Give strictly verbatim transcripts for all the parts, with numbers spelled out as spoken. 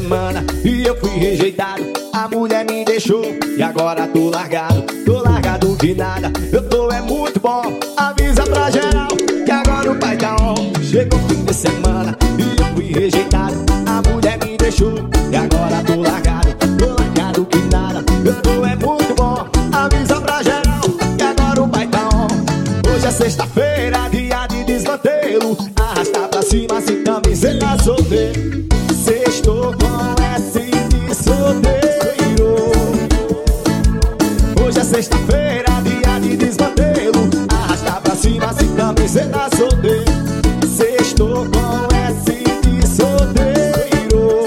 semana e eu fui rejeitado. A mulher me deixou e agora tô largado. Tô largado que nada, eu tô é muito bom. Avisa pra geral que agora o pai tá on. Chegou o fim de semana e eu fui rejeitado. A mulher me deixou e agora tô largado. Tô largado que nada, eu tô é muito bom. Avisa pra geral que agora o pai tá on. Hoje é sexta-feira, dia de desmantelo. Arrasta pra cima se também cê tá solteiro. Sextou com S de solteiro. Hoje é sexta-feira, dia de desmantelo. Arrasta pra cima se também cê tá solteiro. Sextou com S de solteiro.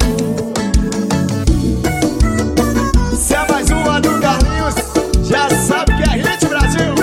Se é mais uma do Carlinhos, já sabe que é hit, Brasil.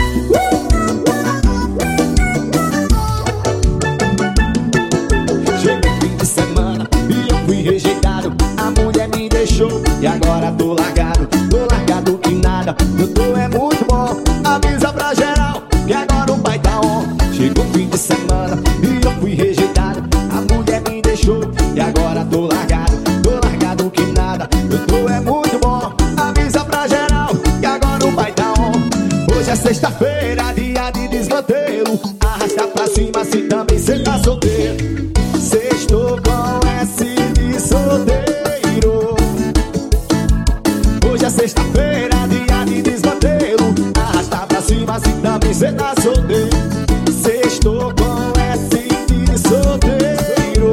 Cheguei fim de semana e eu fui rejeitado. A mulher me deixou e agora tô largado. Tô largado que nada, eu tô é muito bom. Avisa pra geral que agora o pai tá on. Chegou fim de semana e eu fui rejeitado. A mulher me deixou e agora tô largado. Tô largado que nada, eu tô é muito bom. Avisa pra geral que agora o pai tá on. Hoje é sexta-feira, dia de desmantelo. Arrasta pra cima se também cê tá solteiro. Sextou com S de solteiro. Hoje é sexta-feira, dia de desmantelo. Arrasta pra cima se também cê tá solteiro. Sextou com S de solteiro.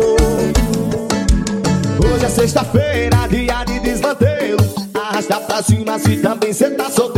Hoje é sexta-feira, dia de desmantelo. Arrasta pra cima se também cê tá solteiro.